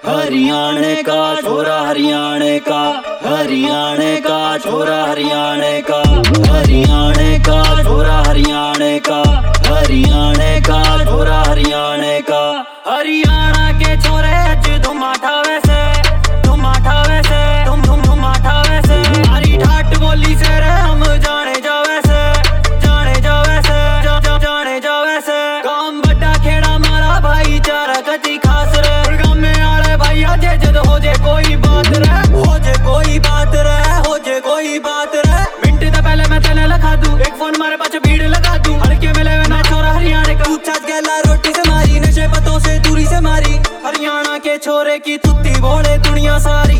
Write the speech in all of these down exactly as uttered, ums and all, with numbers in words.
हरियाणे का छोरा हरियाणे का, हरियाणे का छोरा हरियाणे का, हरियाणे का छोरा हरियाणे का, हरियाणे का छोरा हरियाणे का। हरियाणा के छोरे अज तुम आठावे से, तुम आठावे से, तुम तुम तुम आठावे से। हमारी ठाट बोली से रे हम जाने जावे से, जाने जावे से, जा, जा, जाने जावे से। काम बड़ा खेड़ा मारा भाईचारा कति खास रे। गाँव में आले भैया जे जद हो जे कोई बात रे, हो जे कोई बात रे, हो जे कोई बात रे। मिनट से पहले मैं तेने लगा दूं, एक फोन मारे पाछे भीड़ लगा दूं। हड़के मिले मैं छोरा हरियाणे का, पूछा गला रोटी से मारी, नशे पतों से दूरी से मारी। हरियाणा के छोरे की तुत्ती बोले दुनिया सारी।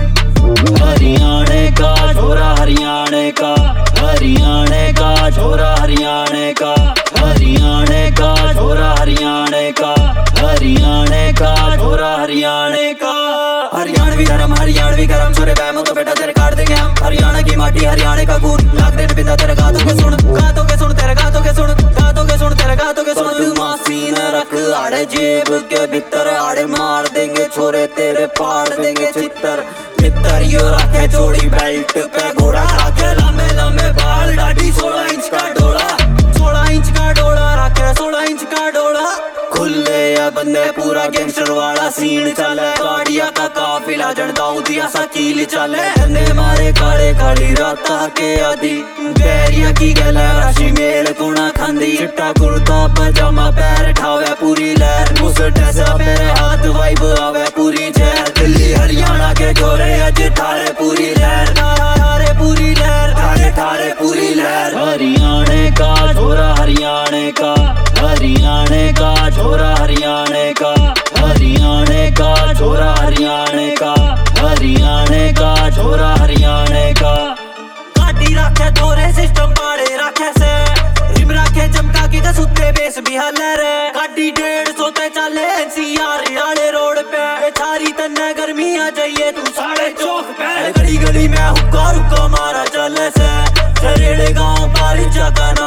हरियाणे का छोरा हरियाणे का, हरियाणे का छोरा हरियाणे का, हरियाणे का छोरा हरियाणे का, हरियाणे का छोरा हरियाणे का। हरियाणवी धर्म हरियाणवी गरम, छोरे बैमो तो बेटा तेरे काट देंगे हम। हरियाणा की माटी हरियाणे का खून, लाख दिन बिंदा तेरे गातों के सुन, गातों के सुन तेरे गातों के सुन, गातों के सुन तेरे गातों के सुन। तू मासी न रख आड़े जेब के भीतर, आड़े मार देंगे छोरे तेरे फाड़ देंगे चित्तर। मित्र यो रखे चोड़ी बेल्ट पे घोड़ा, रखे लंबे लंबे बाल, दाढ़ी सोलह इंच का डोला, सोलह इंच का डोला रखे, सोलह इंच का डोला। खुले या बंदे पूरा गैंगस्टर वाला सीन चले, गाड़िया का काफिला जन दाऊदिया सा कील चले। धंधे मारे काले काली राता के आदि, बैरिया की गला राशि मेल कुणा खंदी। चिट्टा कुर्ता पजामा पैर ठावे पूरी लहर, मुसट ऐसा मेरे हाथ वाइब आवे पूरी जहर। दिल्ली हरियाणा के छोरे अज थारे पूरी लहर, थारे पूरी लहर, थारे थारे पूरी लहर। हरियाणे का छोरा हरियाणे का, हरियाणे का छोरा हरियाणे का, हरियाणे का छोरा हरियाणे का, हरियाणे का छोरा हरियाणे का। गाड़ी रखे तोरे सिस्टम पाड़े रखे से, रिम रखे चमका की तो सुते बेस भी हले रे। गाड़ी डेढ़ सौ ते चले एनसीआर आड़े रोड पे, थारी तन्ने गर्मी आ जाइए तू साढ़े चौक पे। गली गली में हुक्का रुक्का मारा चले से, चरेड़े गाँव बारिश का